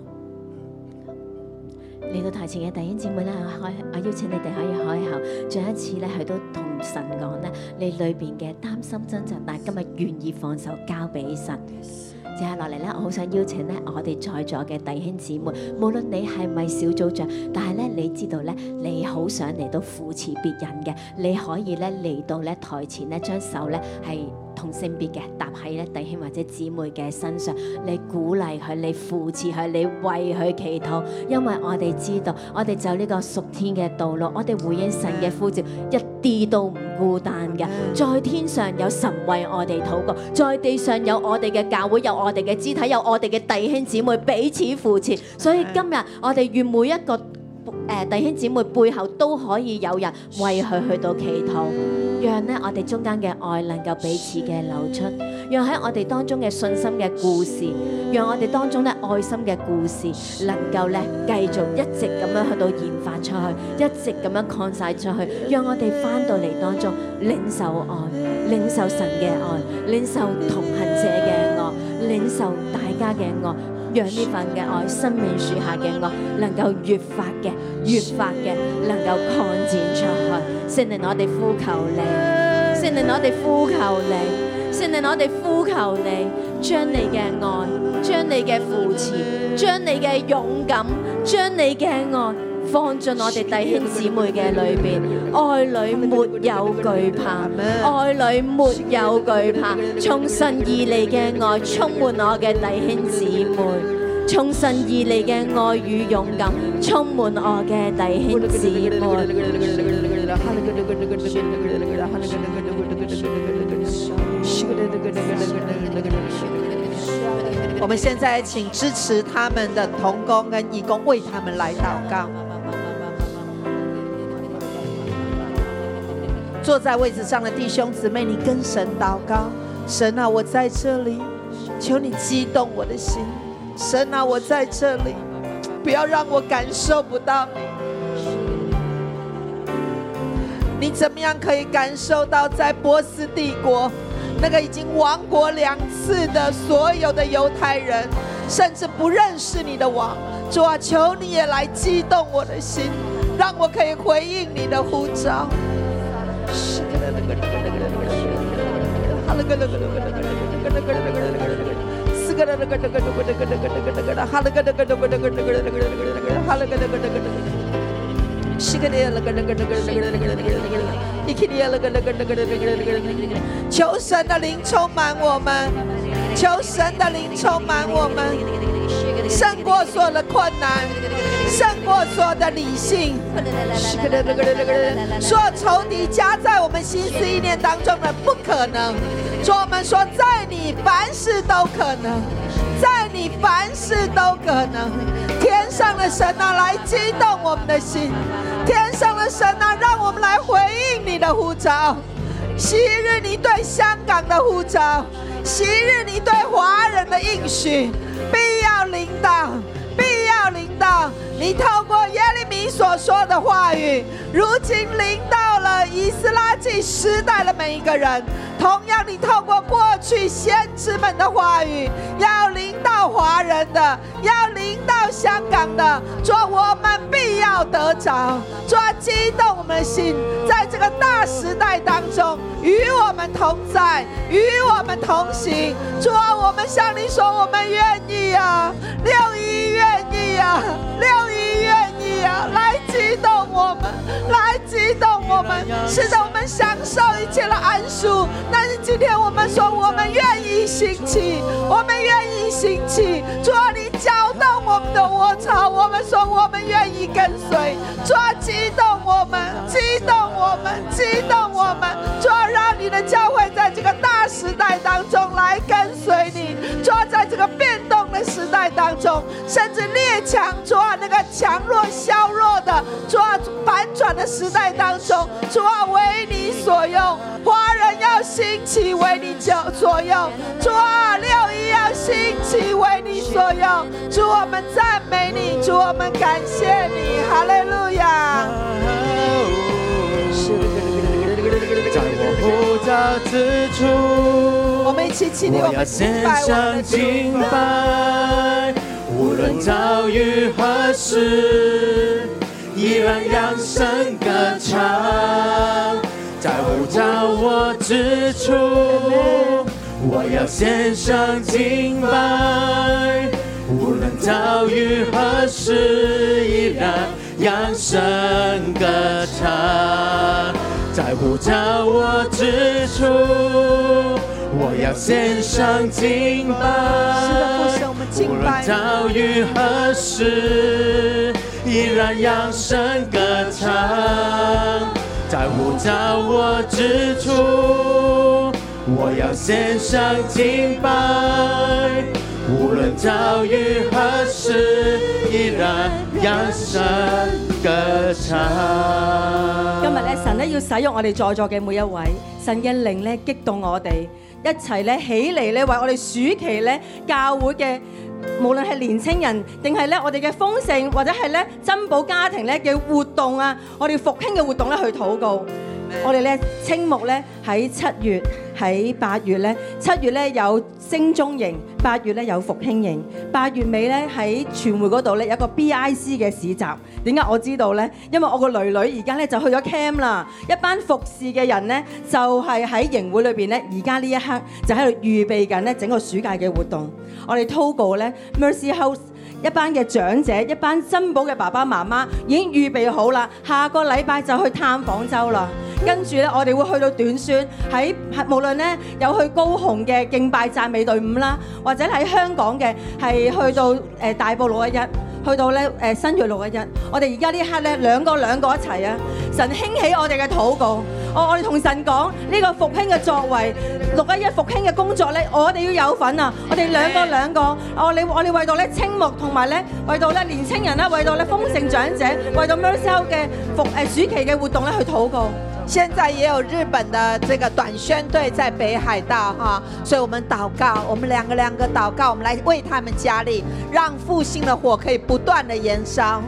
嚟到台前嘅弟兄姊妹咧，我我邀請你哋可以開口，再一次咧去到同神講咧，你裏邊嘅擔心掙扎，但係今日願意放手交俾神。接下落嚟咧，我好想邀請咧我哋在座嘅弟兄姊妹，無論你係咪小組長，但係咧你知道咧，你好想嚟到扶持別人嘅，你可以咧嚟到咧台前咧，將手咧係同性別嘅搭喺咧弟兄或者姊妹嘅身上，你鼓勵佢，你扶持佢，你為佢祈禱，因為我哋知道，我哋走呢個屬天嘅道路，我哋回應神嘅呼召，一啲都唔孤單嘅。在天上有神為我哋禱告，在地上有我哋嘅教會，有我哋嘅肢體，有我哋嘅弟兄姊妹彼此扶持。所以今日我哋願每一個誒、呃、弟兄姊妹背後都可以有人為佢去到祈禱，讓咧我哋中間嘅愛能夠彼此嘅流出，讓喺我哋當中嘅信心嘅故事，讓我哋當中咧愛心嘅故事能夠咧繼續一直咁樣去到研發出去，一直咁樣擴散出去，讓我哋翻到嚟當中領受愛，領受神嘅愛，領受同行者嘅愛，領受大家嘅愛，讓呢份嘅愛，生命樹下嘅愛能夠越發嘅越發嘅能夠擴展出去。聖靈，我哋呼求你，聖靈，我哋呼求你，聖靈，我哋呼求你，將你嘅愛，將你嘅扶持，將你嘅勇敢，將你嘅愛放進我哋弟兄姊妹嘅裏邊，愛裏沒有懼怕，愛裏沒有懼怕，從神而嚟嘅愛充滿我嘅弟兄姊妹，從神而嚟嘅愛與勇敢充滿我嘅弟兄姊妹。 我們現在請支持他們的同工跟義工為他們來禱告。坐在位置上的弟兄姊妹，你跟神禱告，神啊，我在這裡，求你激動我的心。神啊，我在這裡，不要讓我感受不到你。你怎麼樣可以感受到在波斯帝國那個已經亡國兩次的所有的猶太人，甚至不認識你的王？主啊，求你也來激動我的心，讓我可以回應你的呼召。 求神的灵充满我们，求神的灵充满我们，胜过所有的困难，胜过所有的理性。所有仇敌加在我们心思意念当中的不可能，主我们说，在你凡事都可能，在你凡事都可能。天上的神啊，来激动我们的心；天上的神啊，让我们来回应你的呼召。昔日你对香港的呼召，昔日你对华人的应许，必要临到，必要临到。你透过耶利米所说的话语，如今临到了以斯拉记时代的每一个人。同样，你透过过去先知们的话语，要临到华人的，要临到香港的，主我们必要得着。主激动我们的心，在这个大时代当中，与我们同在，与我们同行。主啊，我们向你说，我们愿意啊，六一愿意啊，六一愿意啊，来激动我们，来激动我们，使得我们享受一切的安舒。但是今天我们说，我们愿意兴起，我们愿意兴起。主啊，你搅动我们的窝巢，我们说我们愿意跟随。主啊，激动我们，激动我们，激动我们。主啊，让你的教会在这个大时代当中来跟随你。主啊，在这个变动的时代当中，甚至列强，主啊，那个强弱削弱的，主啊，反转的时代当中，主啊，为你所用，华人要兴起为你所用。主啊，六一要兴起为你所用。主，我们赞美你，主，我们感谢你，哈利路亚。 在我呼召之处， 我们一起起立，我们敬拜我们的敬拜。 无论遭遇何事，依然扬声歌唱。在呼召我之处，我要献上敬拜。无论遭遇何事，依然扬声歌唱。在呼召我之处，我要献上敬拜。无论遭遇何事，依然扬声歌唱。在呼召我之处，我要献上敬拜。无論遭遇何事，依然揚聲歌唱。 今日咧，神咧要使用我哋在座嘅每一位，神嘅靈咧激動我哋，一齊咧起嚟咧為我哋暑期咧教會嘅。無論係年青人定係咧我哋嘅豐盛，或者係咧珍寶家庭咧嘅活動啊，我哋復興嘅活動咧去禱告。我哋咧青木咧喺七月喺八月咧，七月咧有升中營，八月咧有復興營，八月尾咧喺傳媒嗰度咧有一個 B I C 嘅市集。點解我知道咧？因為我個女女而家咧就去咗 camp 啦，一班服侍嘅人咧就係喺營會裏邊咧，而家呢一刻就喺度預備緊咧整個暑假嘅活動。我哋 Togo 咧 Mercy House。一班嘅長者，一班珍寶嘅爸爸媽媽已經預備好啦，下個禮拜就去探訪州啦。跟住咧，我哋會去到短宣，喺無論咧有去高雄嘅敬拜讚美隊伍啦，或者喺香港嘅係去到誒大埔六一一，去到咧誒新約六一一。我哋而家呢一刻咧兩個兩個一齊啊！神興起我哋嘅禱告。我我哋同神講呢個復興嘅作為，六一一復興嘅工作咧，我哋要有份啊！我哋兩個兩個，我哋我哋為到咧青木同埋咧，為到咧年青人啦，為到咧豐盛長者，為到 Mercy 嘅復誒暑期嘅活動咧去禱告。 現在也有日本的這個短宣隊在北海道哈，所以我們禱告，我們兩個兩個禱告，我們來為他們加力，讓復興的火可以不斷的燃燒。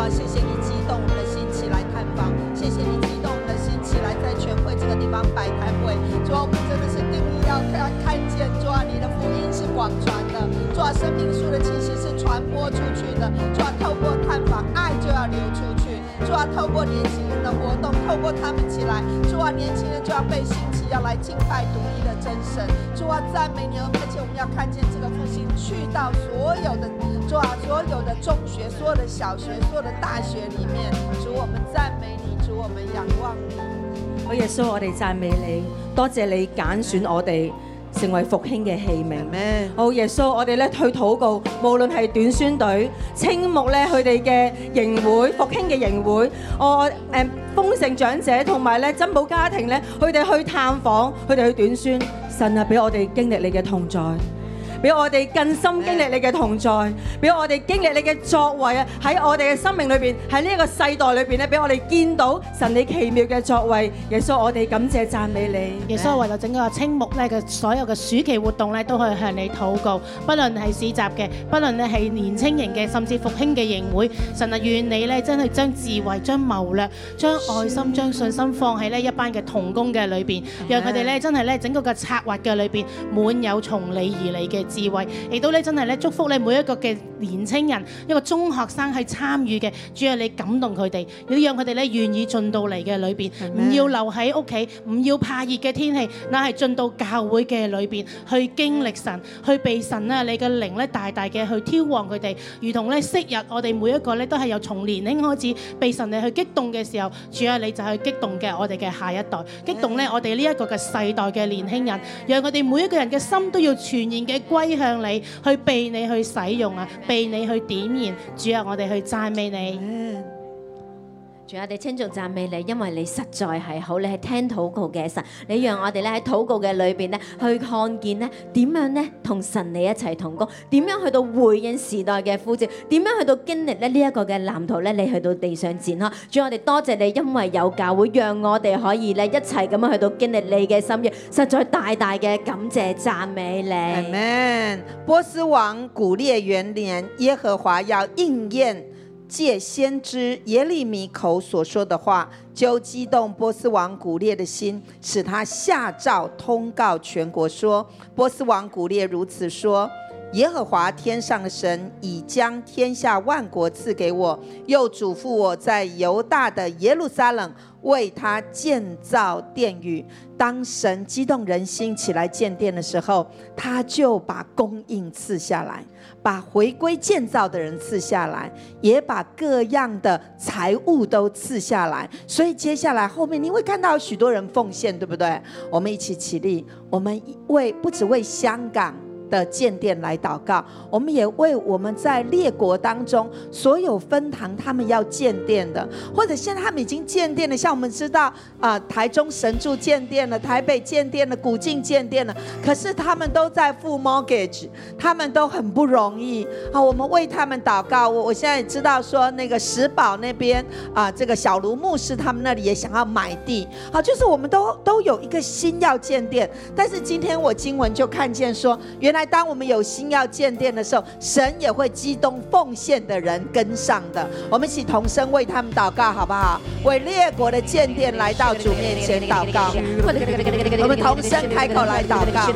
啊，谢谢你激动我们的心起来探访，谢谢你激动我们的心起来在全会这个地方摆摊位。主啊，我们真的是定义要看看见，主啊，你的福音是广传的，主啊，生命树的气息是传播出去的，主啊，透过探访，爱就要流出去，主啊，透过年轻人的活动，透过他们起来，主啊，年轻人就要被兴起，要来敬拜独一的真神。主啊，赞美你，而且我们要看见这个复兴去到所有的主啊，所有的中学、所有的小学、所有的大学里面。主，我们赞美你，主，我们仰望你。 好耶穌，我哋讚美你，多謝你揀選我哋成為復興嘅器皿。好耶穌，我哋咧去禱告，無論係短宣隊、青木咧佢哋嘅營會、復興嘅營會，我誒豐盛長者同埋咧珍寶家庭咧，佢哋去探訪，佢哋去短宣，神啊，俾我哋經歷你嘅同在。俾我哋更深經歷你嘅同在，俾我哋經歷你嘅作為啊！喺我哋嘅生命裏邊，喺呢一個世代裏邊咧，俾我哋見到神你奇妙嘅作為。耶穌，我哋感謝讚美你。 耶穌為到整個青木咧嘅所有嘅暑期活動咧，都可以向你禱告。不論係市集嘅，不論咧係年青型嘅，甚至復興嘅營會，神啊，願你咧真係將智慧、將謀略、將愛心、將信心放喺呢一班嘅同工嘅裏邊，讓佢哋咧真係咧整個嘅策劃嘅裏邊滿有從你而嚟嘅智慧，亦都咧真係咧祝福你每一個嘅年青人，一個中學生去參與嘅，主啊，你感動佢哋，你讓佢哋咧願意進到嚟嘅裏邊，唔要留喺屋企，唔要怕熱嘅天氣，乃係進到教會嘅裏邊去經歷神，去被神啊你嘅靈咧大大嘅去挑旺佢哋，如同咧昔日我哋每一個咧都係由從年輕開始被神你去激動嘅時候，主啊，你就去激動嘅我哋嘅下一代，激動咧我哋呢一個嘅世代嘅年輕人，讓佢哋每一個人嘅心都要全然嘅歸向你，去被你去使用啊，被你去點燃。主啊，我哋去讚美你。 主啊，我哋稱頌讚美你，因為你實在係好，你係聽禱告嘅神，你讓我哋咧喺禱告嘅裏邊咧去看見咧點樣咧同神你一齊同工，點樣去到回應時代嘅呼召，點樣去到經歷咧呢一個嘅藍圖咧，你去到地上展開。主，我哋多謝你，因為有教會，讓我哋可以咧一齊咁樣去到經歷你嘅心意，實在大大嘅感謝讚美你。 Amen。波斯王古列元年，耶和華要應驗借先知耶利米口所說的話，就激動波斯王古列的心，使他下詔通告全國說：波斯王古列如此說，耶和華天上的神已將天下萬國賜給我，又囑咐我在猶大的耶路撒冷為他建造殿宇。當神激動人心起來建殿的時候，他就把供應賜下來，把回歸建造的人賜下來，也把各樣的財物都賜下來。所以接下來後面你會看到許多人奉獻，對不對？我們一起起立，我們為不只為香港的建殿來禱告，我們也為我們在列國當中所有分堂他們要建殿的，或者現在他們已經建殿了，像我們知道啊、呃，台中神助建殿了，台北建殿了，古晉建殿了，可是他們都在付 mortgage， 他們都很不容易啊。我們為他們禱告。我我現在也知道說那個石寶那邊啊、呃，這個小盧牧師他們那裡也想要買地，好、啊，就是我們都都有一個心要建殿，但是今天我經文就看見說，原來當我們有心要建殿的時候，神也會激動奉獻的人跟上的。我們一起同聲為他們禱告，好不好？為列國的建殿來到主面前禱告。我們同聲開口來禱告。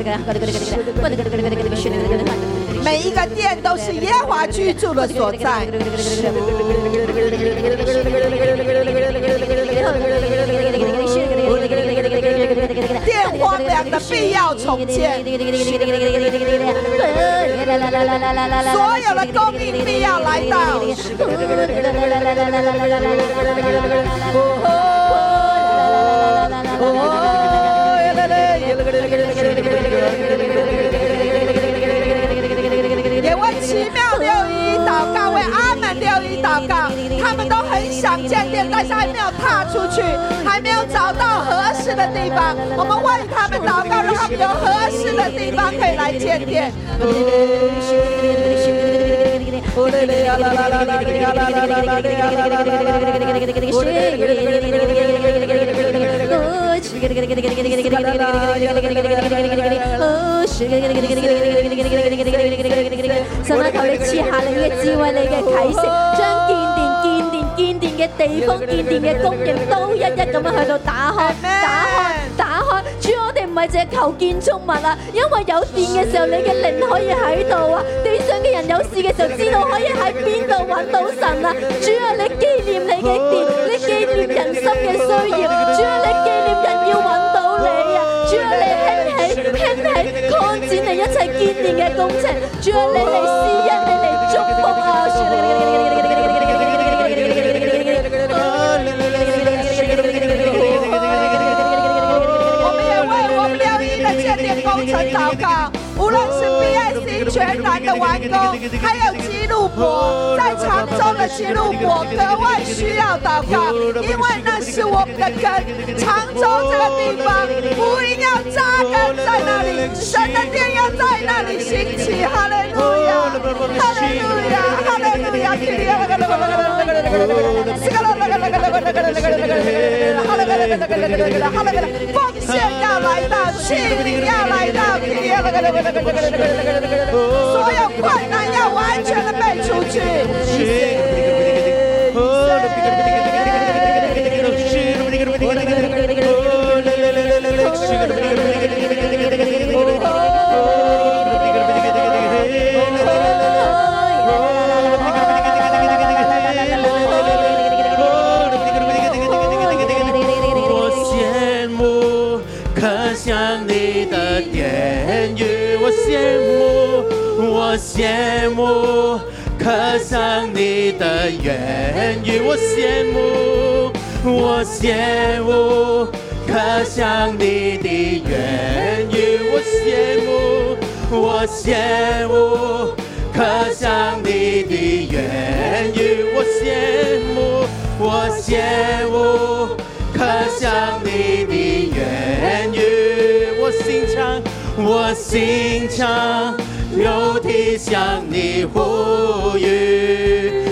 每一個殿都是耶和華居住的所在。殿荒涼的必要重建，所有的供應必要來到。也為奇妙六一禱告，為阿門六一禱告。他們都很想建殿，但是還沒有踏出去，還沒有找到合適的地方。我們為他們禱告，讓他們有合適的地方可以來建殿。 神啊，求你賜下你嘅智慧，你嘅啟示，將建殿建殿地方建殿嘅供應都一一咁樣去到打開、打開、打開。主，我哋唔係淨係求建築物啊，因為有電嘅時候，你嘅靈可以喺度啊。地上嘅人有事嘅時候，知道可以喺邊度揾到神啊。主啊，你紀念你嘅殿，你紀念人心嘅需要。主啊，你紀念人要揾到你啊。主啊，你興起、興起、擴展你一切建殿嘅工程。主啊，你嚟施恩，你嚟祝福啊！ 工程祷告，无论是 B I C 全然的完工，还有基路伯在长洲的基路伯格外需要祷告，因为那是我们的根。长洲这个地方，福音要扎根在那里，神的殿要在那里兴起。哈利路亚，哈利路亚，哈利路亚！奉献要来到，器皿要来到，所有困难要完全的被除去。 我羡慕刻上你的言语，我羡慕，我羡慕刻上你的言语，我羡慕，我羡慕刻上你的言语，我羡慕，我羡慕刻上你的言语，我心肠，我心肠。肉体向你呼吁，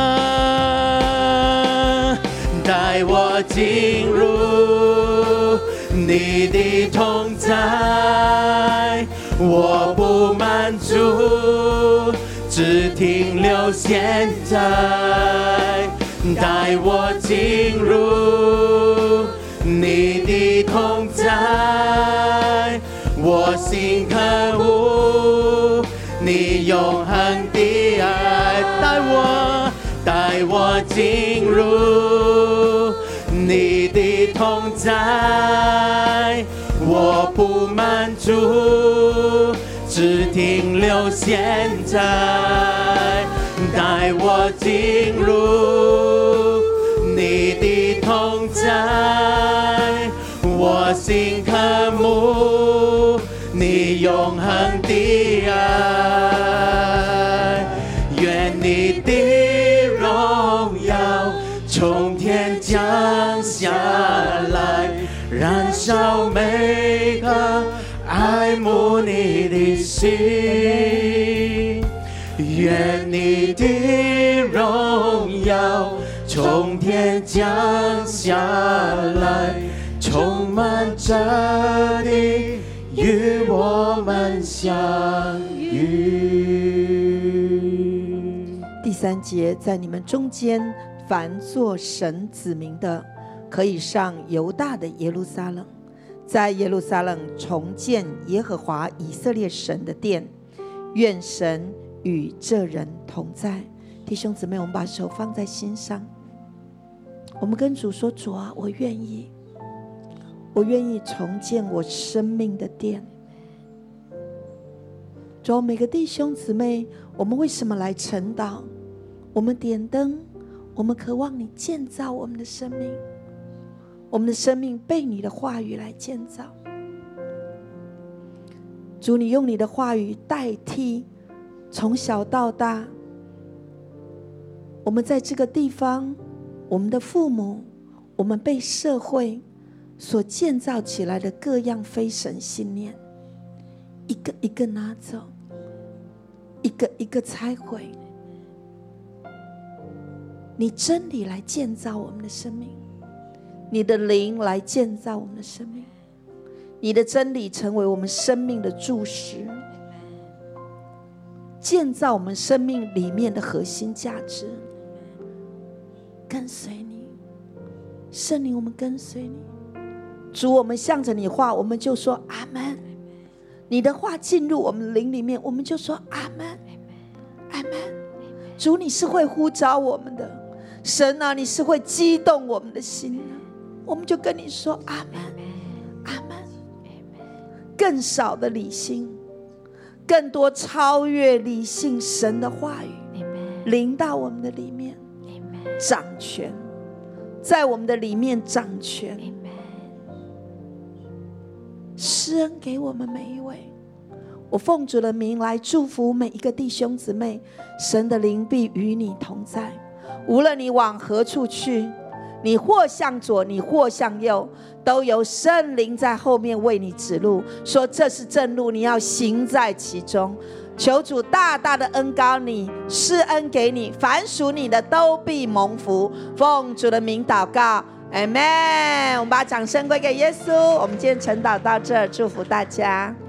啊，带我进入你的同在，我不满足，只停留现在，带我进入你的同在，我心渴慕你永恒的爱，带我带我进入你的同在，我不满足，只停留现在，带我进入你的同在，我心渴慕你永恒的爱，愿你的荣耀从天降下来，燃烧每个爱慕你的心，愿你的荣耀从天降下来，充满这地，与我们相遇。 第三节，在你们中间，凡做神子民的，可以上犹大的耶路撒冷，在耶路撒冷重建耶和华以色列神的殿。愿神与这人同在。弟兄姊妹，我们把手放在心上，我们跟主说：主啊，我愿意，我愿意重建我生命的殿。主啊，每个弟兄姊妹，我们为什么来晨祷？我们点灯，我们渴望你建造我们的生命，我们的生命被你的话语来建造。主，你用你的话语代替从小到大我们在这个地方，我们的父母，我们被社会所建造起来的各样非神信念，一个一个拿走，一个一个拆毁。你真理来建造我们的生命，你的灵来建造我们的生命，你的真理成为我们生命的柱石，建造我们生命里面的核心价值，跟随你， 圣灵，我们跟随你。主，我们向着你话，我们就说阿们。你的话进入我们灵里面，我们就说阿们，阿们。主，你是会呼召我们的神啊，你是会激动我们的心啊，我们就跟你说阿们，阿们。更少的理性，更多超越理性神的话语临到我们的里面，掌权，在我们的里面掌权，施恩给我们每一位。我奉主的名来祝福每一个弟兄姊妹，神的灵必与你同在，无论你往何处去，你或向左，你或向右，都有圣灵在后面为你指路，说这是正路，你要行在其中。求主大大的恩膏你，施恩给你，凡属你的都必蒙福。奉主的名祷告，阿们。我们把掌声归给耶稣。我们今天晨祷到这儿，祝福大家。